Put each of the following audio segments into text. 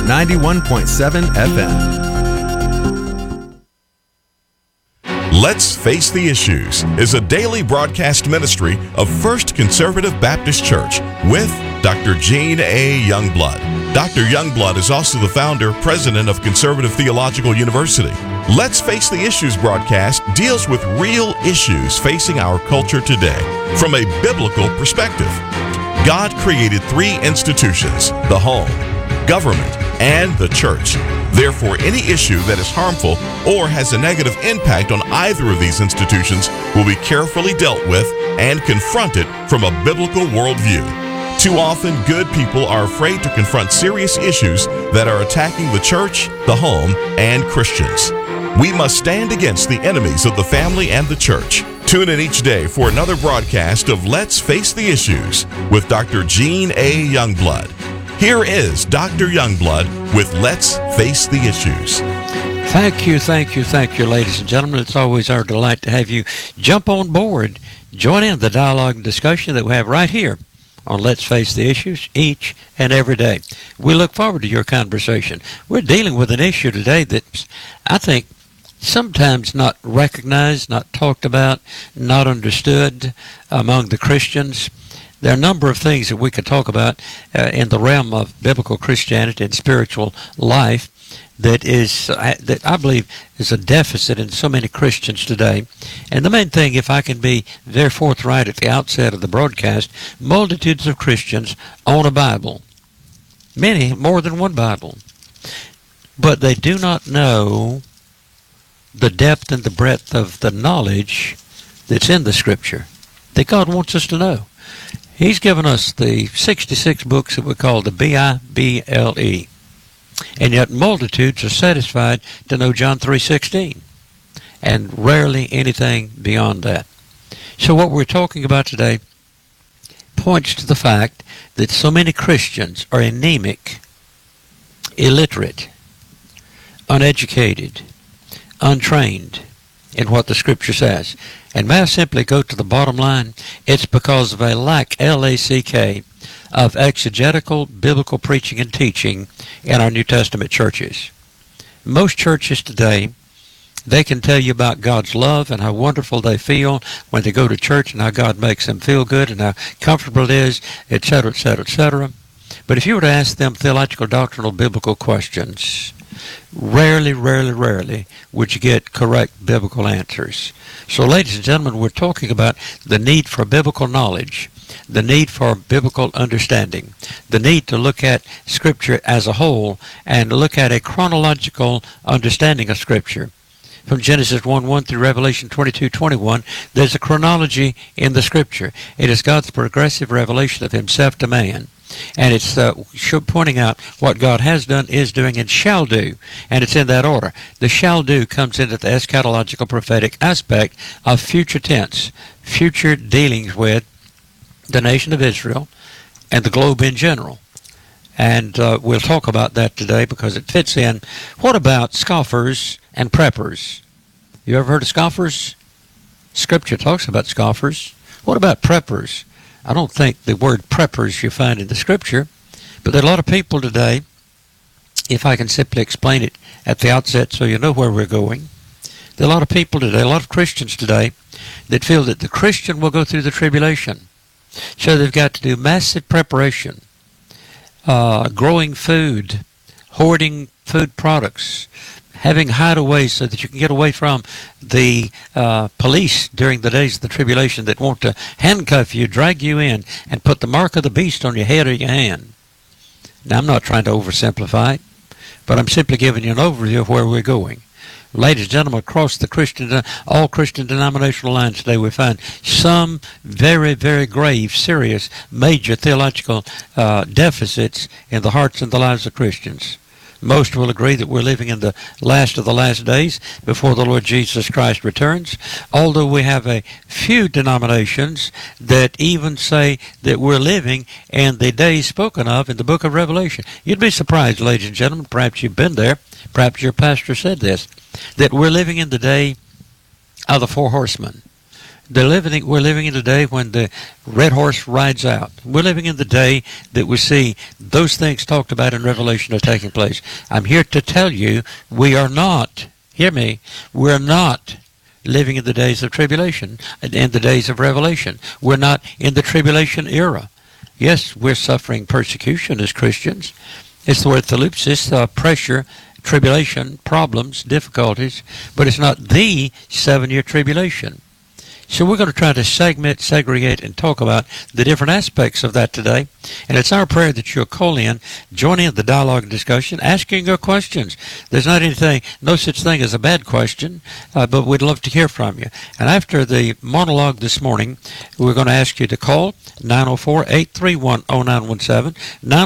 91.7 FM. Let's Face the Issues is a daily broadcast ministry of First Conservative Baptist Church with Dr. Gene A. Youngblood. Dr. Youngblood is also the founder, president of Conservative Theological University. Let's Face the Issues broadcast deals with real issues facing our culture today from a biblical perspective. God created three institutions: the home, government, and the church. Therefore, any issue that is harmful or has a negative impact on either of these institutions will be carefully dealt with and confronted from a biblical worldview. Too often, good people are afraid to confront serious issues that are attacking the church, the home, and Christians. We must stand against the enemies of the family and the church. Tune in each day for another broadcast of Let's Face the Issues with Dr. Gene A. Youngblood. Here is Dr. Youngblood with Let's Face the Issues. Thank you, ladies and gentlemen. It's always our delight to have you jump on board, join in the dialogue and discussion that we have right here on Let's Face the Issues each and every day. We look forward to your conversation. We're dealing with an issue today that I think sometimes not recognized, not talked about, not understood among the Christians. There are a number of things that we could talk about in the realm of biblical Christianity and spiritual life that I believe is a deficit in so many Christians today. And the main thing, if I can be very forthright at the outset of the broadcast, multitudes of Christians own a Bible. Many, more than one Bible. But they do not know the depth and the breadth of the knowledge that's in the Scripture that God wants us to know. He's given us the 66 books that we call the Bible, and yet multitudes are satisfied to know John 3:16, and rarely anything beyond that. So what we're talking about today points to the fact that so many Christians are anemic, illiterate, uneducated, untrained in what the Scripture says. And may I simply go to the bottom line? It's because of a lack, L-A-C-K, of exegetical biblical preaching and teaching in our New Testament churches. Most churches today, they can tell you about God's love and how wonderful they feel when they go to church and how God makes them feel good and how comfortable it is, etc., etc., etc. But if you were to ask them theological, doctrinal, biblical questions, rarely would you get correct biblical answers. So, ladies and gentlemen, we're talking about the need for biblical knowledge, the need for biblical understanding, the need to look at Scripture as a whole and look at a chronological understanding of Scripture. From Genesis 1:1 through Revelation 22:21, there's a chronology in the Scripture. It is God's progressive revelation of Himself to man. And it's pointing out what God has done, is doing, and shall do. And it's in that order. The shall do comes into the eschatological prophetic aspect of future tense, future dealings with the nation of Israel and the globe in general. And we'll talk about that today because it fits in. What about scoffers and preppers? You ever heard of scoffers? Scripture talks about scoffers. What about preppers? I don't think the word preppers you find in the Scripture, but there are a lot of people today, if I can simply explain it at the outset so you know where we're going, there are a lot of people today, a lot of Christians today, that feel that the Christian will go through the tribulation. So they've got to do massive preparation, growing food, hoarding food products, having hideaways so that you can get away from the police during the days of the tribulation that want to handcuff you, drag you in, and put the mark of the beast on your head or your hand. Now, I'm not trying to oversimplify it, but I'm simply giving you an overview of where we're going. Ladies and gentlemen, across the all Christian denominational lines today, we find some very, very grave, serious, major theological deficits in the hearts and the lives of Christians. Most will agree that we're living in the last of the last days before the Lord Jesus Christ returns, although we have a few denominations that even say that we're living in the days spoken of in the book of Revelation. You'd be surprised, ladies and gentlemen, perhaps you've been there, perhaps your pastor said this, that we're living in the day of the four horsemen. We're living in the day when the red horse rides out. We're living in the day that we see those things talked about in Revelation are taking place. I'm here to tell you we are not, hear me, we're not living in the days of tribulation and the days of Revelation. We're not in the tribulation era. Yes, we're suffering persecution as Christians. It's the word thalupsis, pressure, tribulation, problems, difficulties, but it's not the 7-year tribulation. So we're going to try to segregate, and talk about the different aspects of that today. And it's our prayer that you'll call in, join in the dialogue and discussion, asking your questions. There's no such thing as a bad question, but we'd love to hear from you. And after the monologue this morning, we're going to ask you to call 904-831-0917,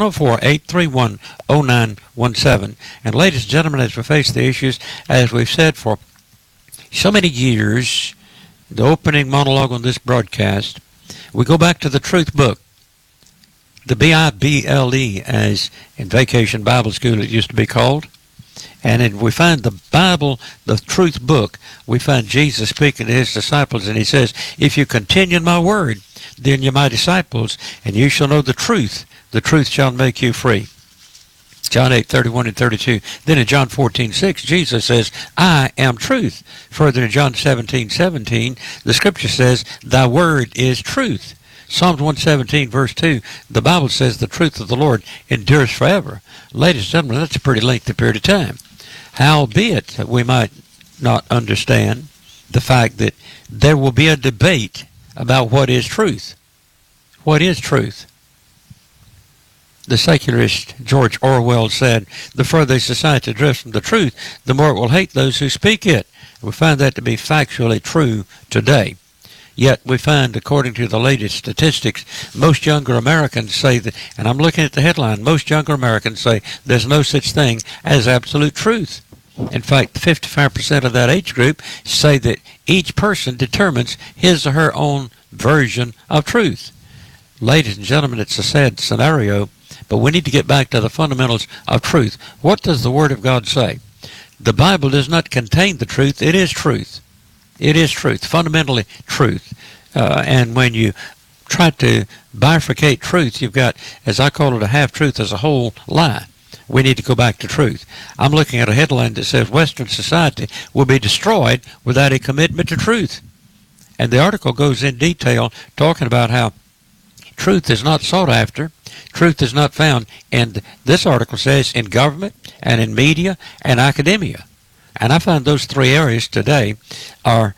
904-831-0917. And ladies and gentlemen, as we face the issues, as we've said for so many years, the opening monologue on this broadcast, we go back to the Truth Book, the Bible, as in Vacation Bible School it used to be called. And we find the Bible, the Truth Book, we find Jesus speaking to his disciples, and he says, if you continue in my word, then you're my disciples, and you shall know the truth shall make you free. John 8:31 and 32. Then in John 14:6, Jesus says, I am truth. Further in John 17:17, the scripture says, thy word is truth. Psalms 117 verse 2, the Bible says the truth of the Lord endures forever. Ladies and gentlemen, that's a pretty lengthy period of time. Howbeit, we might not understand the fact that there will be a debate about what is truth. What is truth? The secularist George Orwell said, the further society drifts from the truth, the more it will hate those who speak it. We find that to be factually true today. Yet we find, according to the latest statistics, most younger Americans say that, and I'm looking at the headline, most younger Americans say there's no such thing as absolute truth. In fact, 55% of that age group say that each person determines his or her own version of truth. Ladies and gentlemen, it's a sad scenario, but we need to get back to the fundamentals of truth. What does the Word of God say? The Bible does not contain the truth. It is truth. It is truth, fundamentally truth. And when you try to bifurcate truth, you've got, as I call it, a half-truth as a whole lie. We need to go back to truth. I'm looking at a headline that says Western society will be destroyed without a commitment to truth. And the article goes in detail talking about how truth is not sought after. Truth is not found, and this article says, in government and in media and academia. And I find those three areas today are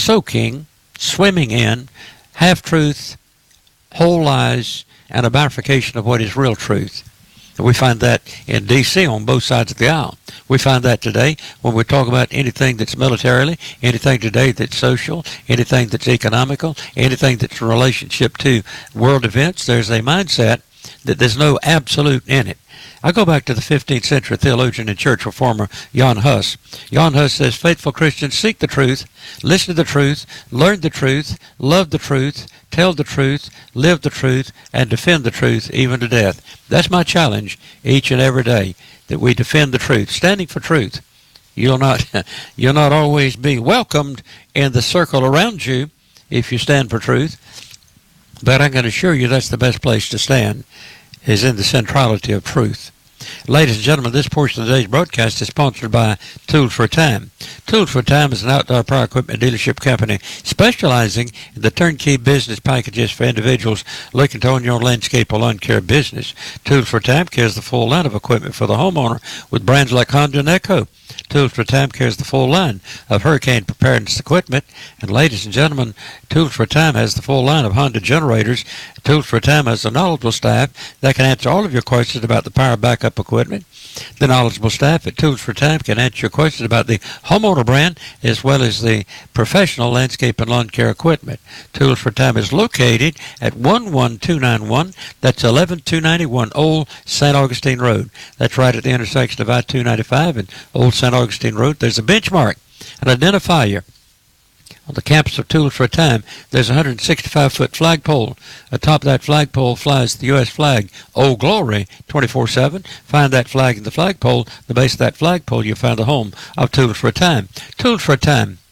swimming in half-truth, whole lies, and a bifurcation of what is real truth. We find that in D.C. on both sides of the aisle. We find that today when we talk about anything that's militarily, anything today that's social, anything that's economical, anything that's in relationship to world events. There's a mindset that there's no absolute in it. I go back to the 15th century theologian and church reformer Jan Hus. Jan Hus says, faithful Christians seek the truth, listen to the truth, learn the truth, love the truth, tell the truth, live the truth, and defend the truth even to death. That's my challenge each and every day, that we defend the truth, standing for truth. You'll not always be welcomed in the circle around you if you stand for truth, but I can assure you that's the best place to stand, is in the centrality of truth. Ladies and gentlemen, this portion of today's broadcast is sponsored by Tools for Time. Tools for Time is an outdoor power equipment dealership company specializing in the turnkey business packages for individuals looking to own your own landscape or lawn care business. Tools for Time carries the full line of equipment for the homeowner with brands like Honda and Echo. Tools for Time carries the full line of hurricane preparedness equipment. And ladies and gentlemen, Tools for Time has the full line of Honda generators. Tools for Time has a knowledgeable staff that can answer all of your questions about the power backup equipment. The knowledgeable staff at Tools for Time can answer your questions about the homeowner brand as well as the professional landscape and lawn care equipment. Tools for Time is located at 11291. That's 11291 Old St. Augustine Road. That's right at the intersection of I-295 and Old St. Augustine Road. There's a benchmark, an identifier. On the campus of Tools for Time, there's a 165-foot flagpole. Atop that flagpole flies the U.S. flag, Old Glory, 24/7. Find that flag in the flagpole. The base of that flagpole, you'll find the home of Tools for Time. Tools for Time,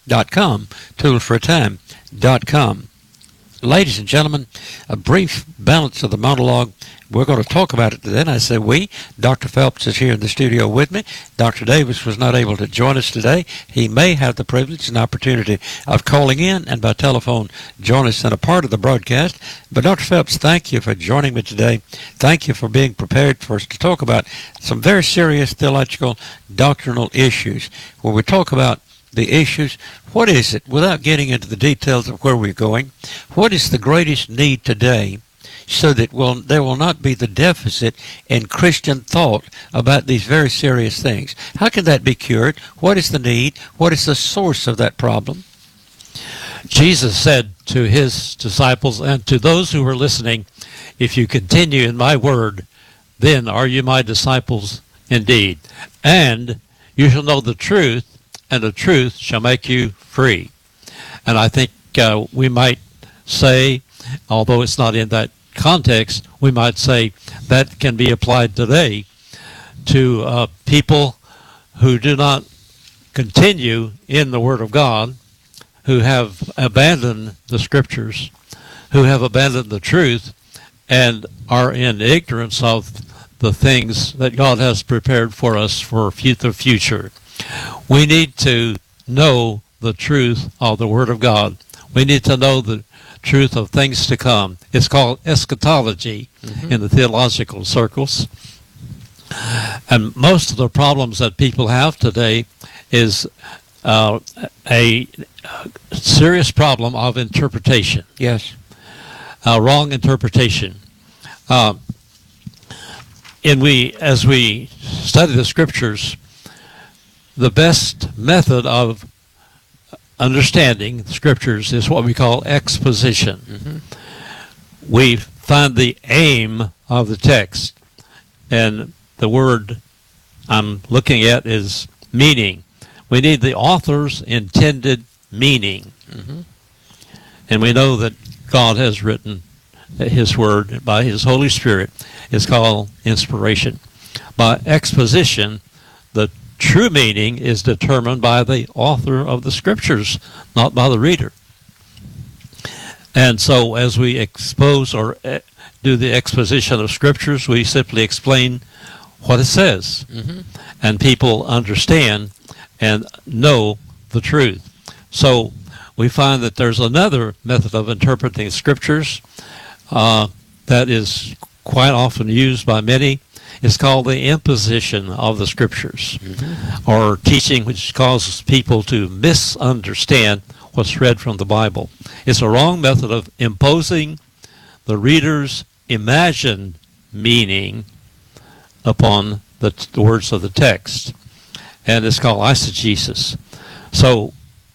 toolforatime.com, toolforatime.com. Ladies and gentlemen, a brief balance of the monologue. We're going to talk about it today, and I say we. Dr. Phelps is here in the studio with me. Dr. Davis was not able to join us today. He may have the privilege and opportunity of calling in and by telephone join us in a part of the broadcast. But Dr. Phelps, thank you for joining me today. Thank you for being prepared for us to talk about some very serious theological, doctrinal issues. When we talk about the issues, what is it, without getting into the details of where we're going, what is the greatest need today so that there will not be the deficit in Christian thought about these very serious things? How can that be cured? What is the need? What is the source of that problem? Jesus said to his disciples and to those who were listening, "If you continue in my word, then are you my disciples indeed. And you shall know the truth, and the truth shall make you free." And I think we might say, although it's not in that context, we might say that can be applied today to people who do not continue in the Word of God, who have abandoned the Scriptures, who have abandoned the truth, and are in ignorance of the things that God has prepared for us for the future. We need to know the truth of the Word of God. We need to know the truth of things to come. It's called eschatology in the theological circles. And most of the problems that people have today is a serious problem of interpretation. Yes. Wrong interpretation. As we study the Scriptures, the best method of understanding the Scriptures is what we call exposition. We find the aim of the text, and the word I'm looking at is meaning. We need the author's intended meaning. And we know that God has written His Word by His Holy Spirit. It's called inspiration. By exposition, the true meaning is determined by the author of the Scriptures, not by the reader. And so as we expose or do the exposition of Scriptures, we simply explain what it says. And people understand and know the truth. So we find that there's another method of interpreting Scriptures that is quite often used by many. It's called the imposition of the Scriptures, or teaching which causes people to misunderstand what's read from the Bible. It's a wrong method of imposing the reader's imagined meaning upon the words of the text, and it's called eisegesis. So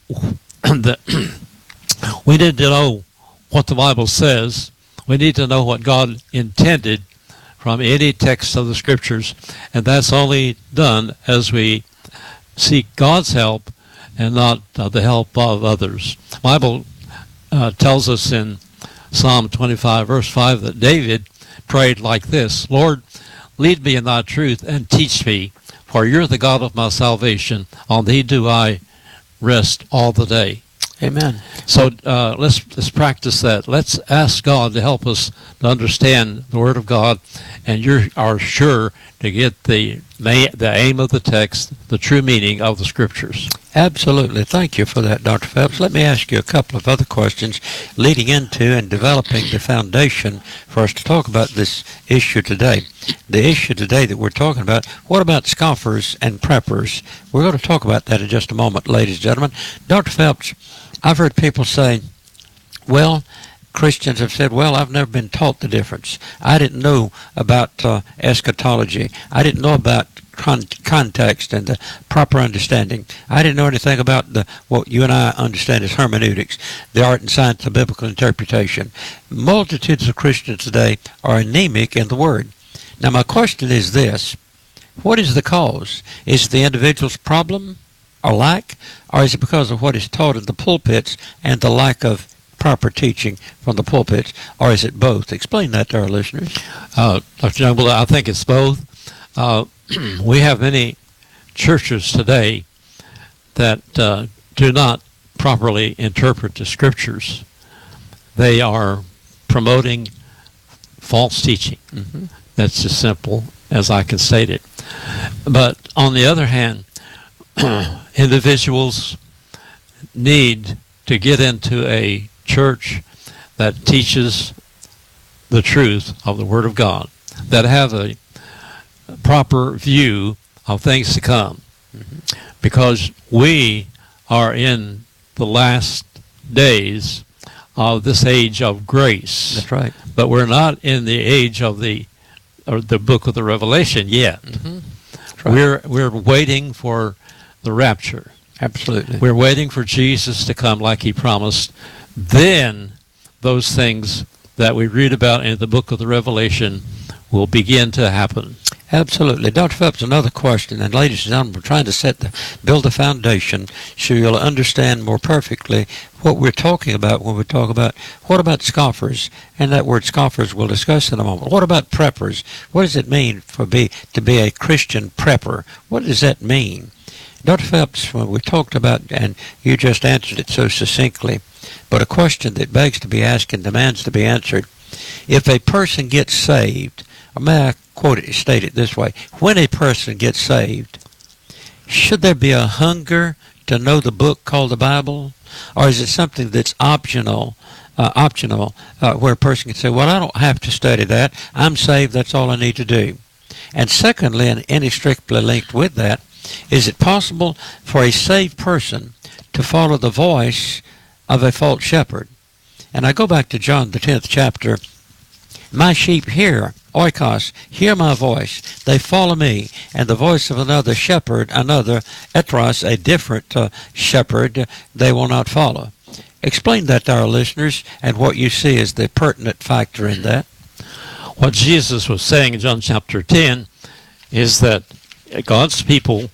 we need to know what the Bible says. We need to know what God intended from any text of the Scriptures, and that's only done as we seek God's help and not the help of others. The Bible tells us in Psalm 25, verse 5, that David prayed like this: "Lord, lead me in thy truth and teach me, for you're the God of my salvation. On thee do I rest all the day." Amen. So let's practice that. Let's ask God to help us to understand the Word of God, and you are sure to get the aim of the text, the true meaning of the Scriptures. Absolutely. Thank you for that, Dr. Phelps. Let me ask you a couple of other questions leading into and developing the foundation for us to talk about this issue today. The issue today that we're talking about, what about scoffers and preppers? We're going to talk about that in just a moment, ladies and gentlemen. Dr. Phelps, I've heard people say, well, Christians have said, well, I've never been taught the difference. I didn't know about eschatology. I didn't know about context and the proper understanding. I didn't know anything about what you and I understand as hermeneutics, the art and science of biblical interpretation. Multitudes of Christians today are anemic in the Word. Now, my question is this: what is the cause? Is it the individual's problem or lack, or is it because of what is taught in the pulpits and the lack of proper teaching from the pulpits, or is it both? Explain that to our listeners. Dr. Youngblood, I think it's both. We have many churches today that do not properly interpret the Scriptures, they are promoting false teaching. Mm-hmm. That's as simple as I can state it. But on the other hand, individuals need to get into a church that teaches the truth of the Word of God, that have a proper view of things to come. Mm-hmm. Because we are in the last days of this age of grace. That's right. But we're not in the age of the book of the Revelation yet. Mm-hmm. That's right. We're waiting for the rapture. Absolutely. We're waiting for Jesus to come like he promised. Then those things that we read about in the book of the Revelation will begin to happen. Absolutely. Dr. Phelps, another question, and ladies and gentlemen, we're trying to build a foundation so you'll understand more perfectly what we're talking about when we talk about what about scoffers, and that word scoffers we'll discuss in a moment. What about preppers? What does it mean to be a Christian prepper? What does that mean? Dr. Phelps, when we talked about, and you just answered it so succinctly, but a question that begs to be asked and demands to be answered. If a person gets saved, or may I state it this way, when a person gets saved, should there be a hunger to know the book called the Bible? Or is it something that's optional, where a person can say, well, I don't have to study that. I'm saved, that's all I need to do. And secondly, and inextricably linked with that, is it possible for a saved person to follow the voice of a false shepherd? And I go back to John, the 10th chapter. My sheep hear, oikos, hear my voice. They follow me, and the voice of another shepherd, another, etros, a different shepherd, they will not follow. Explain that to our listeners and what you see as the pertinent factor in that. What Jesus was saying in John chapter 10 is that God's people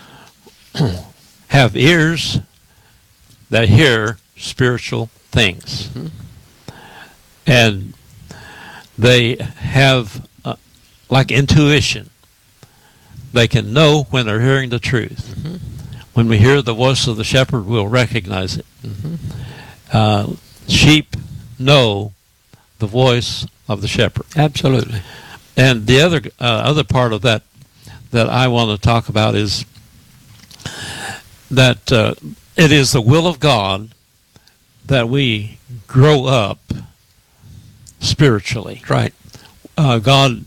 have ears that hear spiritual things. Mm-hmm. And they have like intuition. They can know when they're hearing the truth. Mm-hmm. When we hear the voice of the shepherd, we'll recognize it. Mm-hmm. Sheep know the voice of the shepherd. Absolutely. And the other part of that I want to talk about is that it is the will of God that we grow up spiritually. Right. God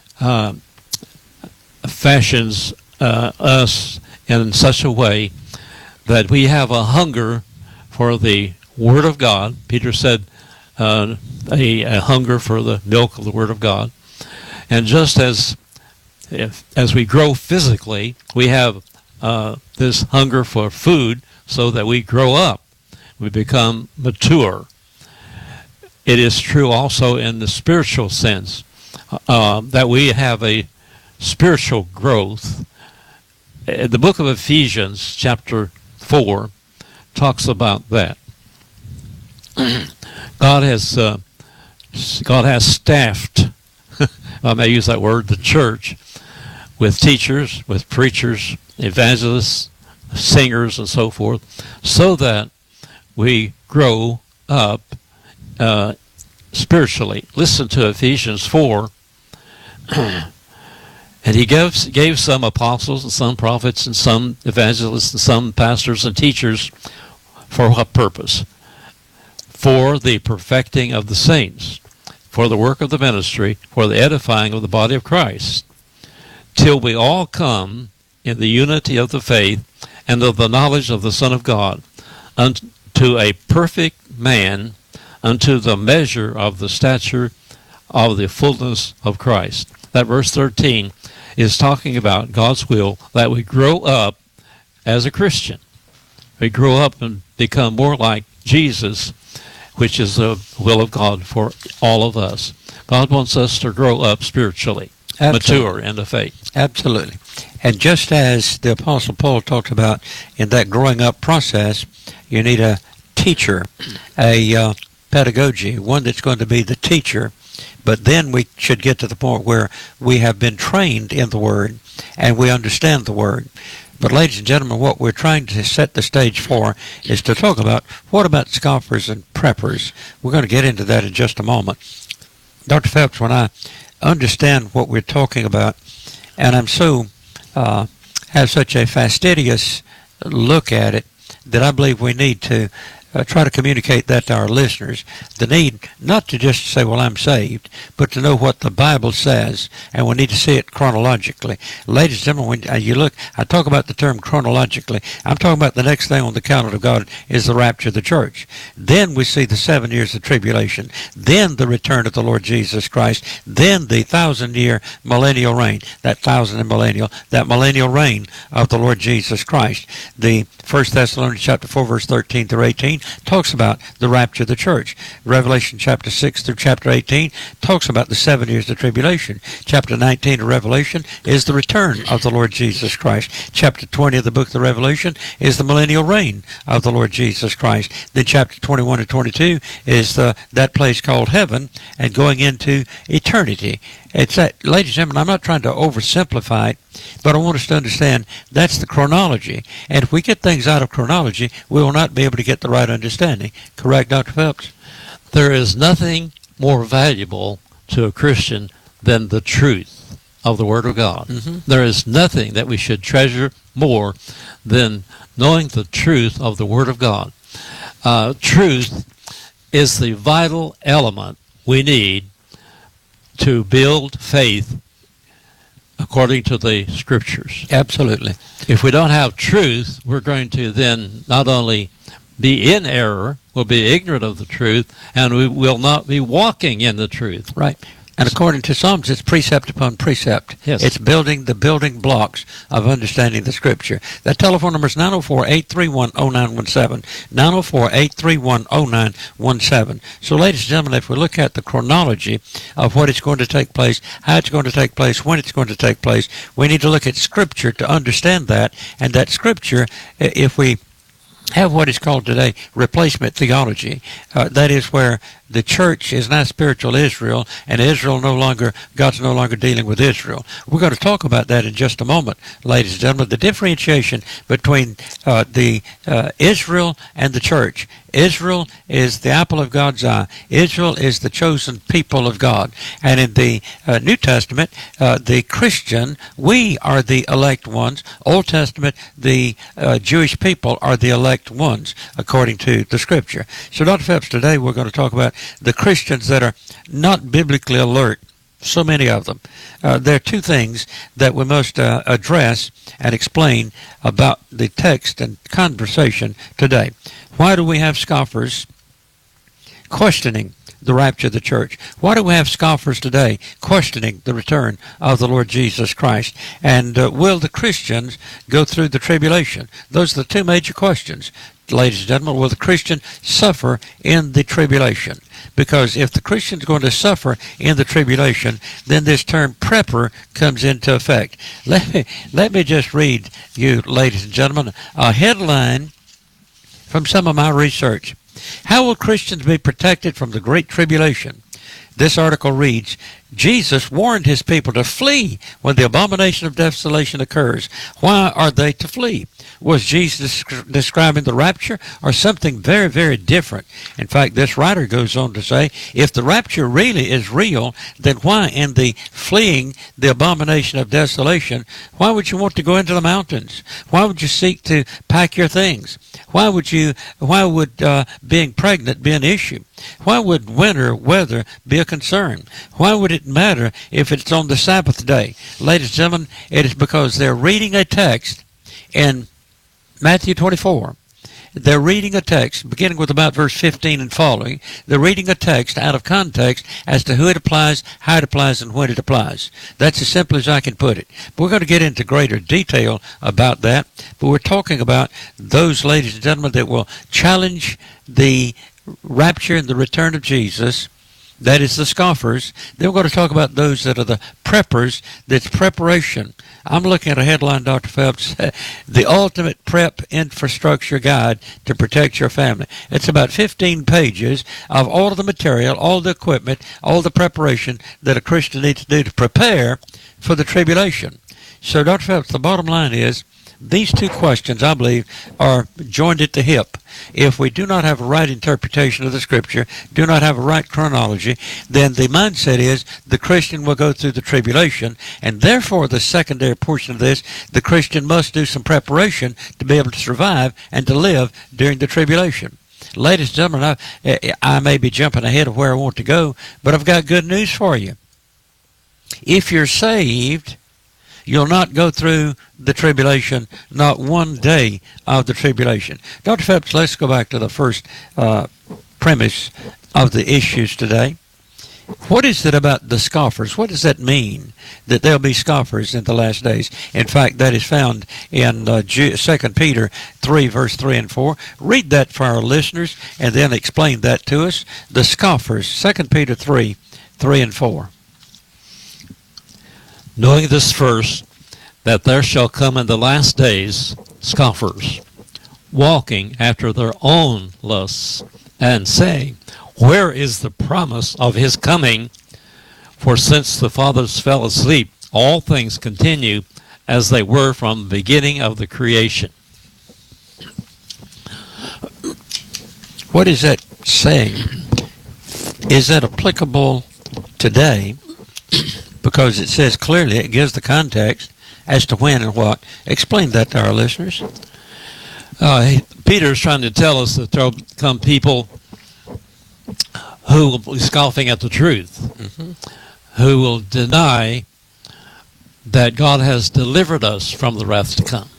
fashions us in such a way that we have a hunger for the Word of God. Peter said a hunger for the milk of the Word of God. And just as we grow physically, we have this hunger for food so that we grow up. We become mature. It is true also in the spiritual sense that we have a spiritual growth. The book of Ephesians, chapter 4, talks about that. God has staffed, I may use that word, the church, with teachers, with preachers, evangelists, singers, and so forth, so that we grow up spiritually. Listen to Ephesians 4. And he gave some apostles and some prophets and some evangelists and some pastors and teachers for what purpose? For the perfecting of the saints, for the work of the ministry, for the edifying of the body of Christ, till we all come in the unity of the faith and of the knowledge of the Son of God, unto a perfect man, unto the measure of the stature of the fullness of Christ. That verse 13 is talking about God's will that we grow up as a Christian. We grow up and become more like Jesus, which is the will of God for all of us. God wants us to grow up spiritually, mature in the faith. Absolutely. And just as the Apostle Paul talked about in that growing up process, you need a teacher, a pedagogy, one that's going to be the teacher. But then we should get to the point where we have been trained in the Word and we understand the Word. But ladies and gentlemen, what we're trying to set the stage for is to talk about what about scoffers and preppers. We're going to get into that in just a moment. Dr. Phelps, when I understand what we're talking about, and I'm so have such a fastidious look at it, that I believe we need to try to communicate that to our listeners. The need not to just say, well, I'm saved, but to know what the Bible says, and we need to see it chronologically. Ladies and gentlemen, when you look, I talk about the term chronologically. I'm talking about the next thing on the calendar of God is the rapture of the church. Then we see the 7 years of tribulation. Then the return of the Lord Jesus Christ. Then the 1,000-year millennial reign. That millennial reign of the Lord Jesus Christ. The 1 Thessalonians chapter 4, verse 13 through 18 talks about the rapture of the church. Revelation chapter 6 through chapter 18 talks about the 7 years of tribulation. Chapter 19 of Revelation is the return of the Lord Jesus Christ. Chapter 20 of the book of the Revelation is the millennial reign of the Lord Jesus Christ. Then chapter 21 and 22 is that place called heaven and going into eternity. It's that, ladies and gentlemen, I'm not trying to oversimplify it, but I want us to understand that's the chronology. And if we get things out of chronology, we will not be able to get the right understanding. Correct, Dr. Phelps? There is nothing more valuable to a Christian than the truth of the Word of God. Mm-hmm. There is nothing that we should treasure more than knowing the truth of the Word of God. Truth is the vital element we need to build faith according to the Scriptures. Absolutely. If we don't have truth, we're going to then not only be in error, we'll be ignorant of the truth, and we will not be walking in the truth. Right. And according to Psalms, it's precept upon precept. Yes. It's building the building blocks of understanding the Scripture. That telephone number is 904-831-0917, 904-831-0917. So, ladies and gentlemen, if we look at the chronology of what is going to take place, how it's going to take place, when it's going to take place, we need to look at Scripture to understand that. And that Scripture, if we have what is called today replacement theology. That is where the church is now spiritual Israel, and God's no longer dealing with Israel. We're going to talk about that in just a moment, ladies and gentlemen. The differentiation between Israel and the church. Israel is the apple of God's eye. Israel is the chosen people of God. And in the New Testament, the Christian, we are the elect ones. Old Testament, the Jewish people are the elect ones, according to the Scripture. So, Dr. Phelps, today we're going to talk about the Christians that are not biblically alert. So many of them. There are two things that we must address and explain about the text and conversation today. Why do we have scoffers questioning the rapture of the church? Why do we have scoffers today questioning the return of the Lord Jesus Christ? And will the Christians go through the tribulation? Those are the two major questions. Ladies and gentlemen, will the Christian suffer in the tribulation? Because if the Christian is going to suffer in the tribulation, then this term prepper comes into effect. Let me just read you, ladies and gentlemen, a headline from some of my research. How will Christians be protected from the Great Tribulation? This article reads, Jesus warned his people to flee when the abomination of desolation occurs. Why are they to flee? Was Jesus describing the rapture or something very, very different? In fact, this writer goes on to say, if the rapture really is real, then why in the fleeing the abomination of desolation, why would you want to go into the mountains? Why would you seek to pack your things? Why would being pregnant be an issue? Why would winter weather be a concern? Why would it matter if it's on the Sabbath day? Ladies and gentlemen, it is because they're reading a text in Matthew 24. They're reading a text, beginning with about verse 15 and following. They're reading a text out of context as to who it applies, how it applies, and when it applies. That's as simple as I can put it. But we're going to get into greater detail about that. But we're talking about those, ladies and gentlemen, that will challenge the rapture and the return of Jesus. That is the scoffers. Then we're going to talk about those that are the preppers. That's preparation. I'm looking at a headline, Dr. Phelps, the ultimate prep infrastructure guide to protect your family. It's about 15 pages of all of the material, all the equipment, all the preparation that a Christian needs to do to prepare for the tribulation. So, Dr. Phelps, the bottom line is these two questions, I believe, are joined at the hip. If we do not have a right interpretation of the Scripture, do not have a right chronology, then the mindset is the Christian will go through the tribulation, and therefore the secondary portion of this, the Christian must do some preparation to be able to survive and to live during the tribulation. Ladies and gentlemen, I may be jumping ahead of where I want to go, but I've got good news for you. If you're saved, you'll not go through the tribulation, not one day of the tribulation. Dr. Phelps, let's go back to the first premise of the issues today. What is it about the scoffers? What does that mean, that there'll be scoffers in the last days? In fact, that is found in 2 Peter 3, verse 3 and 4. Read that for our listeners and then explain that to us. The scoffers, 2 Peter 3, 3 and 4. Knowing this first, that there shall come in the last days scoffers, walking after their own lusts, and saying, where is the promise of his coming? For since the fathers fell asleep, all things continue as they were from the beginning of the creation. What is that saying? Is that applicable today? Because it says clearly, it gives the context as to when and what. Explain that to our listeners. Peter's trying to tell us that there will come people who will be scoffing at the truth, who will deny that God has delivered us from the wrath to come.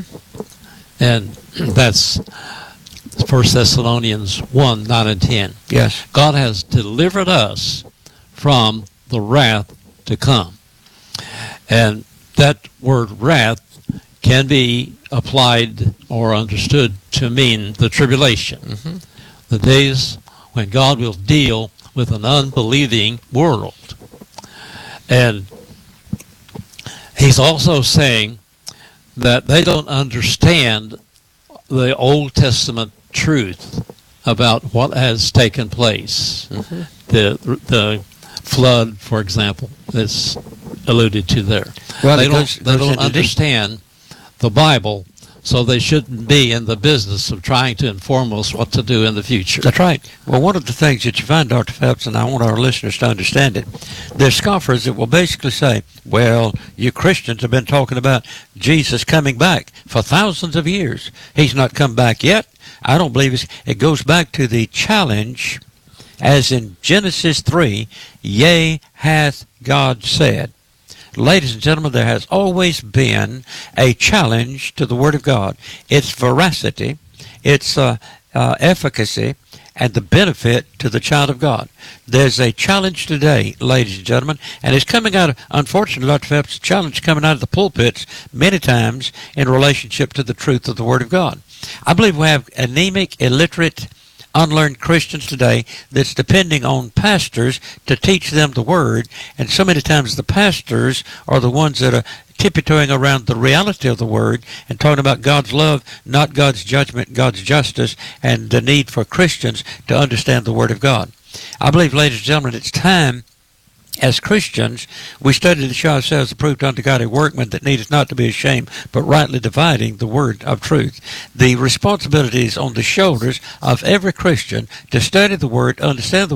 And that's 1 Thessalonians 1, 9 and 10. Yes. God has delivered us from the wrath to come. And that word wrath can be applied or understood to mean the tribulation, the days when God will deal with an unbelieving world. And he's also saying that they don't understand the Old Testament truth about what has taken place. The flood, for example, that's alluded to there. Well, they don't understand the Bible, so they shouldn't be in the business of trying to inform us what to do in the future. That's right. Well, one of the things that you find, Dr. Phelps, and I want our listeners to understand it, there's scoffers that will basically say, well, you Christians have been talking about Jesus coming back for thousands of years. He's not come back yet. I don't believe it goes back to the challenge, as in Genesis 3, yea, hath God said. Ladies and gentlemen, there has always been a challenge to the Word of God. Its veracity, its efficacy, and the benefit to the child of God. There's a challenge today, ladies and gentlemen, and it's coming out of, unfortunately, Dr. Phelps, a challenge coming out of the pulpits many times in relationship to the truth of the Word of God. I believe we have anemic, illiterate, unlearned Christians today that's depending on pastors to teach them the Word, and so many times the pastors are the ones that are tiptoeing around the reality of the Word and talking about God's love, not God's judgment, God's justice, and the need for Christians to understand the Word of God. I believe, ladies and gentlemen, it's time as Christians, we study to show ourselves approved unto God, a workman that needeth not to be ashamed, but rightly dividing the word of truth. The responsibility is on the shoulders of every Christian to study the Word, understand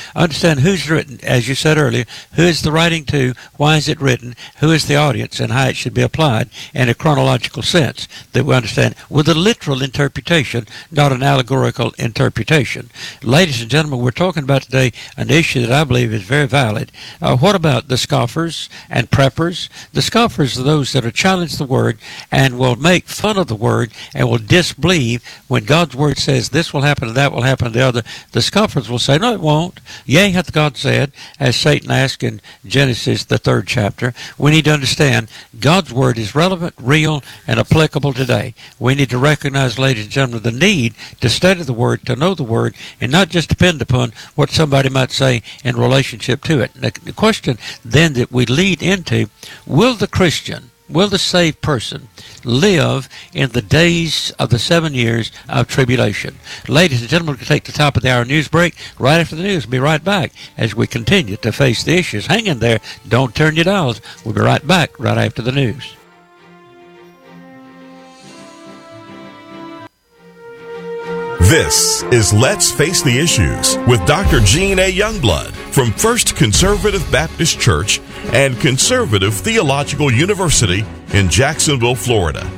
who's written, as you said earlier, who is the writing to, why is it written, who is the audience, and how it should be applied in a chronological sense that we understand with a literal interpretation, not an allegorical interpretation. Ladies and gentlemen, we're talking about today an issue that I believe is very valid. What about the scoffers and preppers? The scoffers are those that are challenge the Word and will make fun of the Word and will disbelieve when God's Word says this will happen and that will happen and the other. The scoffers will say, no, it won't. Yea, hath God said, as Satan asked in Genesis, the 3rd chapter. We need to understand God's Word is relevant, real, and applicable today. We need to recognize, ladies and gentlemen, the need to study the Word, to know the Word, and not just depend upon what somebody might say in relationship to it. The question then that we lead into, will the Christian, will the saved person live in the days of the 7 years of tribulation? Ladies and gentlemen, we're going to take the top of the hour news break. Right after the news, we'll be right back as we continue to face the issues. Hang in there. Don't turn your dials. We'll be right back right after the news. This is Let's Face the Issues with Dr. Gene A. Youngblood from First Conservative Baptist Church and Conservative Theological University in Jacksonville, Florida.